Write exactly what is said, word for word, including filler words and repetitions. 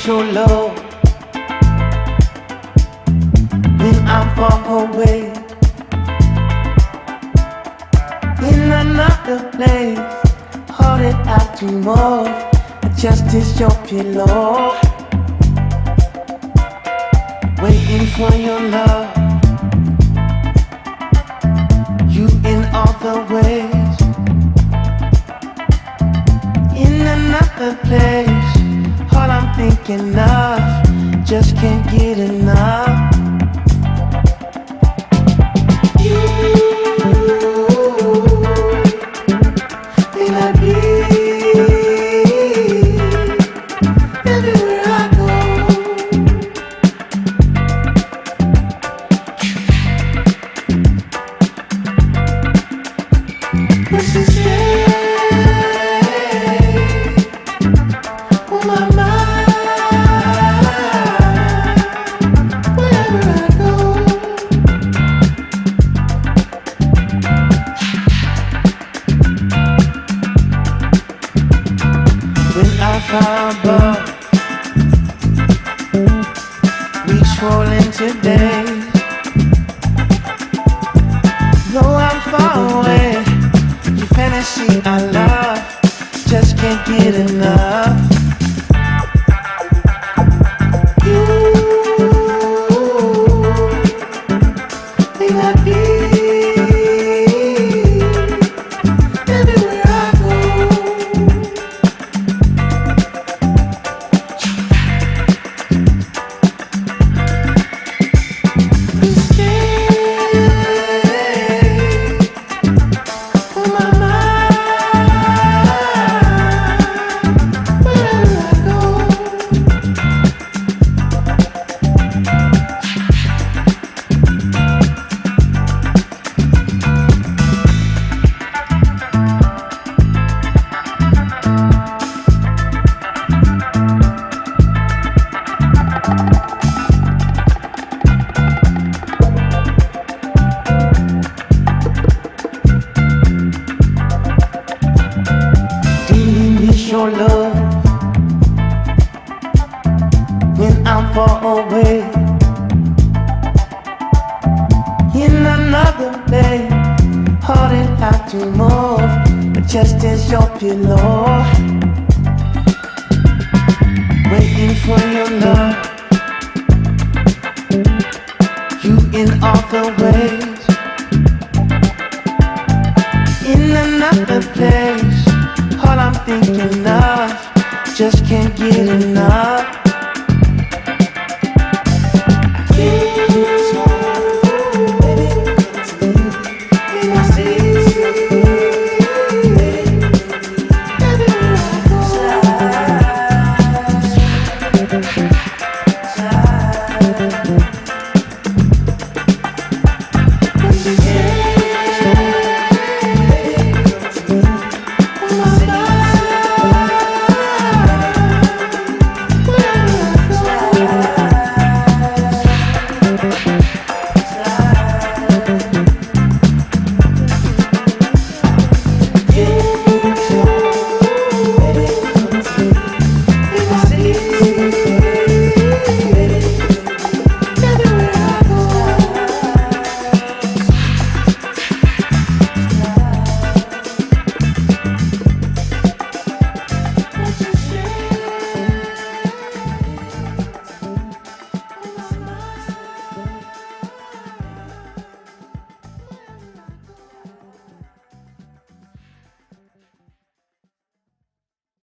miss your love when I'm far away in another place, holding out to more, just as your pillow, waiting for your love. You in all the ways, in another place. All I'm thinking of, just can't get enough. You, may not be everywhere I go. But she stay on my mind wherever I go. When I found love, reach for into days. Though I'm far away, your fantasy I love, just can't get enough. You may not be everywhere I go. You stay on my mind wherever I go. Deeply miss your love when I'm far away in another day, holding out to more, just as your pillow, waiting for your love. You in all the ways, in another place. All I'm thinking of, just can't get enough.